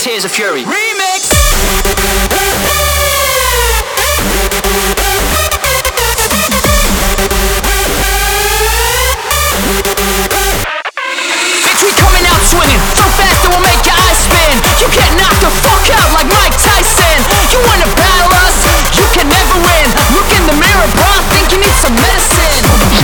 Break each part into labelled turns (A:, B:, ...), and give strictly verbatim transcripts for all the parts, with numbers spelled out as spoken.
A: Tears of Fury remix. Bitch, we coming out swinging so fast it will make your eyes spin. You get knocked the fuck out like Mike Tyson. You wanna battle us? You can never win. Look in the mirror, bro, think you need some medicine.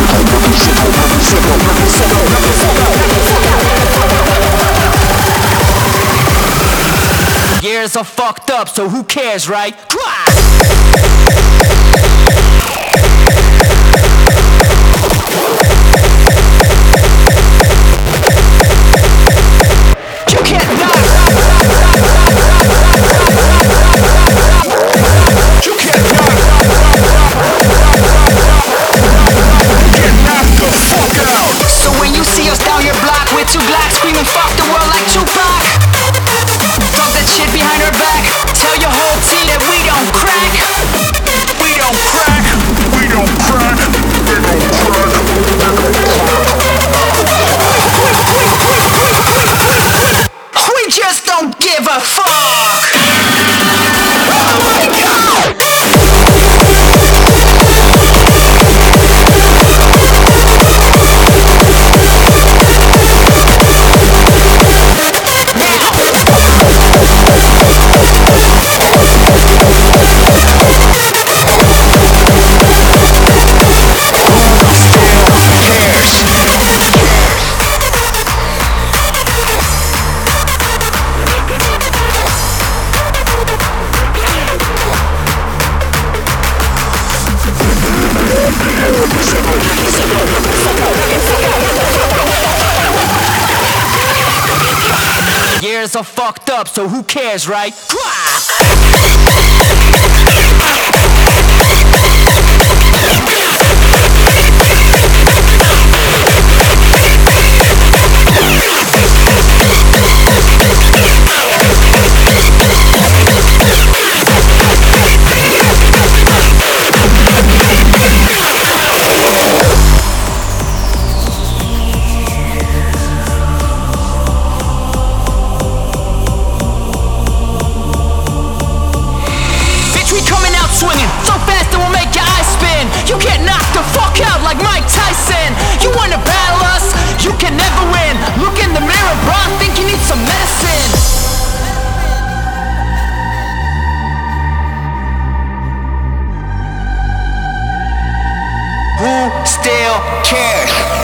A: Years are fucked up, so who cares, right? You can't knock. You can't knock. Get knocked the fuck out. So when you see us down your block with two Glocks screaming fuck the world like Tupac, talk that shit behind our back. Tell your whole team that we don't crack. We don't crack. We don't crack. We don't crack. We just don't give a fuck. Oh my God. Years are fucked up, so who cares, right? Swinging so fast it will make your eyes spin. You get knocked the fuck out like Mike Tyson. You wanna battle us? You can never win. Look in the mirror, bro, think you need some medicine. Who still cares?